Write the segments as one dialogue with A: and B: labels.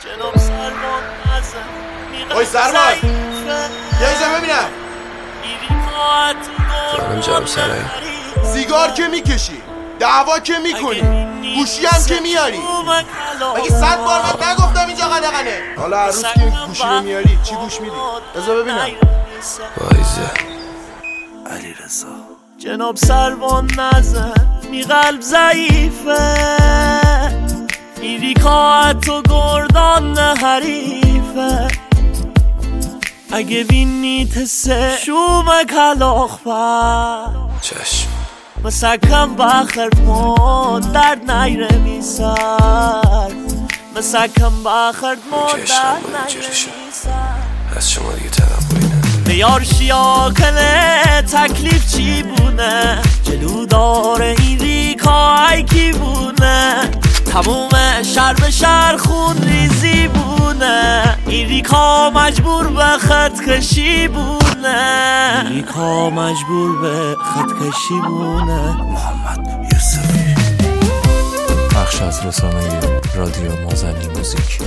A: جناب سربان نزن
B: اوی سربان یه ایزا ببینم
C: جانم جناب سرایی.
B: سیگار که میکشی، دعوا که میکنی، گوشی هم که میاری. مگه 100 بار بهت نگفتم اینجا قدغنه؟ حالا هر روز که این گوشی رو میاری چی گوش میدی؟ بذار ببینم.
C: وایزه
A: علی رضا جناب سربان نزن می قلب ضعیفه میری کاعت و گردان حریفه اگه بینی تسه شوم کلاخ پر
C: چشم
A: مسکم بخرد ما درد نیره میسر مسکم بخرد ما درد نیره میسر
C: از شما دیگه توقعی نداره.
A: بیار شیاکنه تکلیف چی بونه جلو داره این ریکای کی بونه تموم شهر به شهر خون ریزی بونه این ریکا مجبور به خط کشی بونه این ریکا مجبور به خط کشی بونه.
D: محمد یوسفی، بخش از رسانه رادیو مازنی موزیک.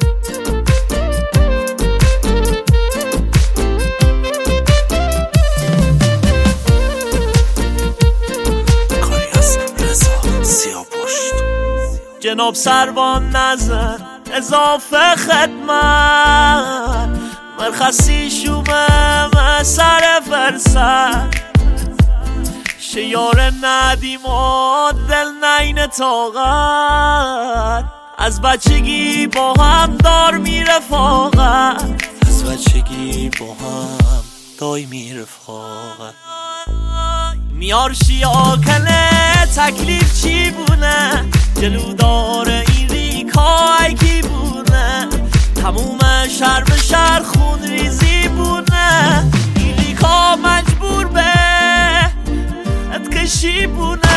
A: جناب سربان نزن اضافه خدمت مرخصی شومه سر فرصت شیار ندیم و دل نین طاقت از بچگی با هم دار میره فاقت از بچگی با هم دای میره فاقت میار شیاکنه تکلیف چی بونه جلو داره این ریکای کی بونه تموم شهر به شهر خون ریزی بونه این ریکا مجبور به اتکشی بونه.